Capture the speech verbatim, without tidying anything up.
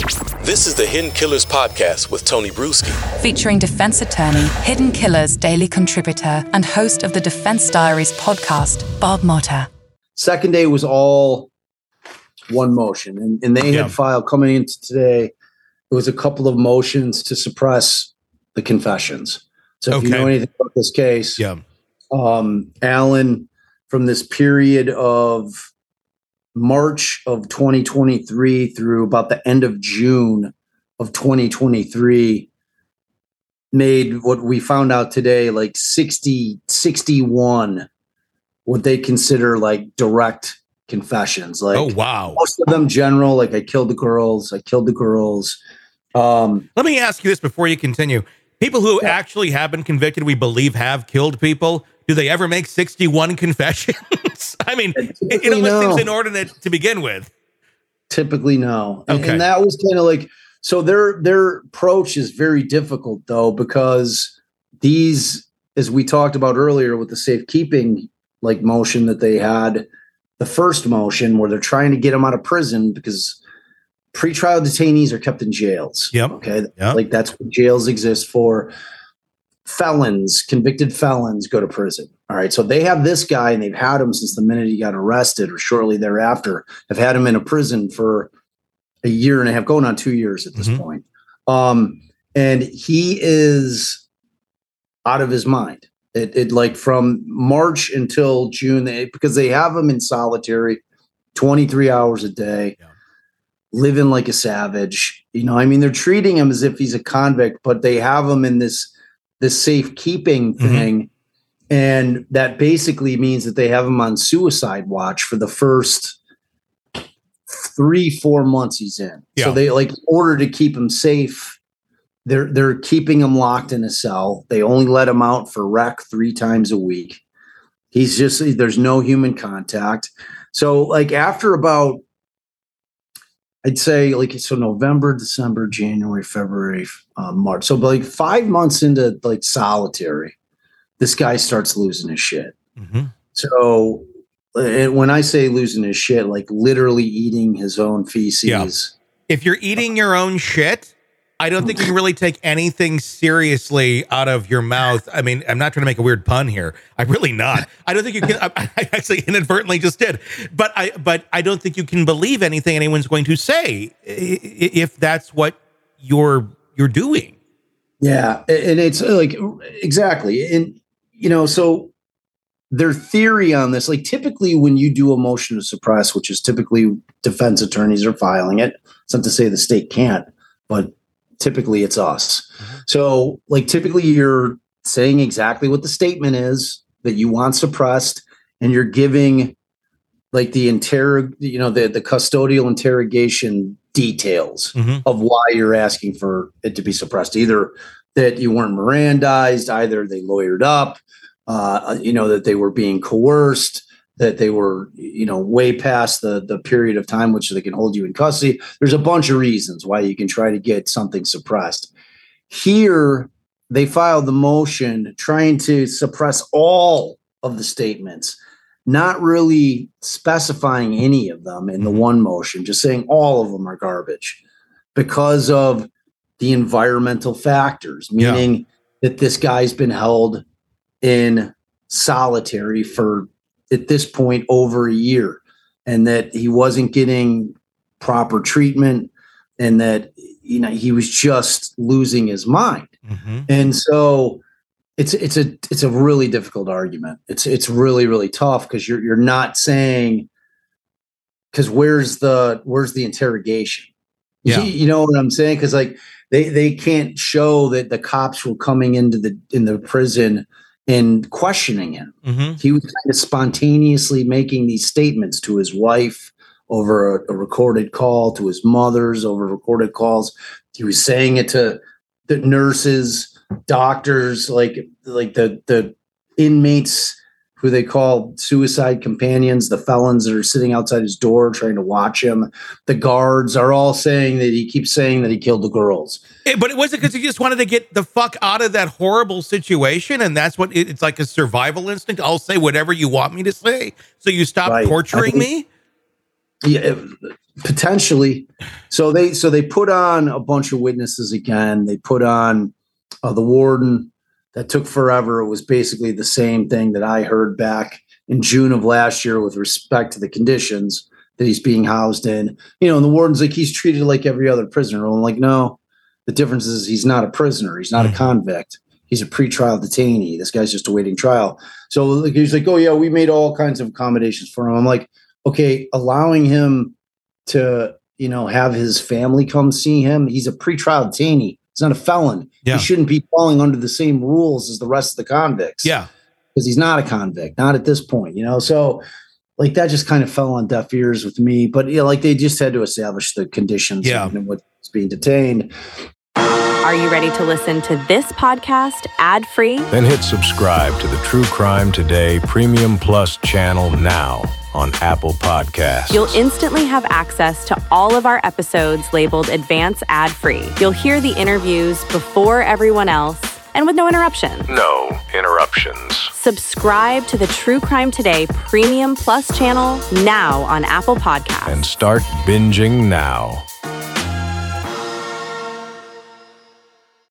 This is the Hidden Killers podcast with Tony Bruschi. Featuring defense attorney, Hidden Killers daily contributor, and host of the Defense Diaries podcast, Bob Motta. Second day was all one motion, and, and they Yeah. had filed coming into today. It was a couple of motions to suppress the confessions. So if Okay. you know anything about this case, Yeah. um, Alan, from this period of March of twenty twenty-three through about the end of June of twenty twenty-three, made what we found out today like sixty, sixty-one, what they consider like direct confessions. Like, Oh, wow. most of them general, like I killed the girls, I killed the girls. Um, Let me ask you this before you continue. People who Yeah. actually have been convicted, we believe have killed people, do they ever make sixty-one confessions? I mean, it, it Typically, almost seems no. inordinate to begin with. Typically, no. And, Okay. and that was kind of like, so their their approach is very difficult though, because these, as we talked about earlier with the safekeeping like motion that they had, the first motion where they're trying to get them out of prison because pretrial detainees are kept in jails. Yep. Okay. Yep. Like that's what jails exist for. Felons, convicted felons go to prison. All right. So they have this guy and they've had him since the minute he got arrested or shortly thereafter. Have had him in a prison for a year and a half, going on two years at this Mhm. point. Um, and he is out of his mind. It, it like from March until June, they, because they have him in solitary twenty-three hours a day, Yeah. living like a savage. You know, I mean, they're treating him as if he's a convict, but they have him in this this safekeeping Mhm. thing. And that basically means that they have him on suicide watch for the first three, four months he's in. Yeah. So they like, in order to keep him safe, they're they're keeping him locked in a cell. They only let him out for rec three times a week. He's just, there's no human contact. So like after about, I'd say like, so November, December, January, February, uh, March. So like five months into like solitary, this guy starts losing his shit. Mhm. So and when I say losing his shit, like literally eating his own feces. Yeah. If you're eating your own shit, I don't think you can really take anything seriously out of your mouth. I mean, I'm not trying to make a weird pun here. I'm really not. I don't think you can. I, I actually inadvertently just did, but I, but I don't think you can believe anything anyone's going to say i- i- if that's what you're you're doing. Yeah. And it's like, exactly. And, you know, so their theory on this, like typically when you do a motion to suppress, which is typically defense attorneys are filing it, it's not to say the state can't, but typically it's us. So like typically you're saying exactly what the statement is that you want suppressed, and you're giving like the inter, you know, the, the custodial interrogation details Mhm. of why you're asking for it to be suppressed. Either that you weren't Mirandized, either they lawyered up, uh, you know, that they were being coerced, that they were, you know, way past the the period of time which they can hold you in custody. There's a bunch of reasons why you can try to get something suppressed. Here, they filed the motion trying to suppress all of the statements, not really specifying any of them in the Mhm. one motion, just saying all of them are garbage because of the environmental factors, Yeah. meaning that this guy's been held in solitary for, at this point, over a year, and that he wasn't getting proper treatment, and that, you know, he was just losing his mind. Mhm. And so it's it's a it's a really difficult argument. It's it's really, really tough because you're you're not saying, because where's the where's the interrogation? Yeah. You, you know what I'm saying? Because like they they can't show that the cops were coming into the in the prison and questioning him. Mhm. He was kind of spontaneously making these statements to his wife over a, a recorded call, to his mothers over recorded calls. He was saying it to the nurses, doctors, like like the the inmates who they call suicide companions, the felons that are sitting outside his door trying to watch him. The guards are all saying that he keeps saying that he killed the girls. Eh, But it wasn't because he just wanted to get the fuck out of that horrible situation, and that's what it, it's like, a survival instinct. I'll say whatever you want me to say, so you stop Right. torturing I me. Yeah, potentially. So they so they put on a bunch of witnesses again. They put on uh, the warden. That took forever. It was basically the same thing that I heard back in June of last year with respect to the conditions that he's being housed in. You know, and the warden's like, he's treated like every other prisoner. I'm like, no, the difference is he's not a prisoner. He's not a convict. He's a pretrial detainee. This guy's just awaiting trial. So like, he's like, oh yeah, we made all kinds of accommodations for him. I'm like, okay, allowing him to, you know, have his family come see him. He's a pretrial detainee. He's not a felon. Yeah. He shouldn't be falling under the same rules as the rest of the convicts. Yeah. Because he's not a convict, not at this point, you know? So like that just kind of fell on deaf ears with me, but you know, like they just had to establish the conditions yeah. and what's being detained. Are you ready to listen to this podcast ad-free? Then hit subscribe to the True Crime Today Premium Plus channel now on Apple Podcasts. You'll instantly have access to all of our episodes labeled Advance ad-free. You'll hear the interviews before everyone else and with no interruptions. No interruptions. Subscribe to the True Crime Today Premium Plus channel now on Apple Podcasts. And start binging now.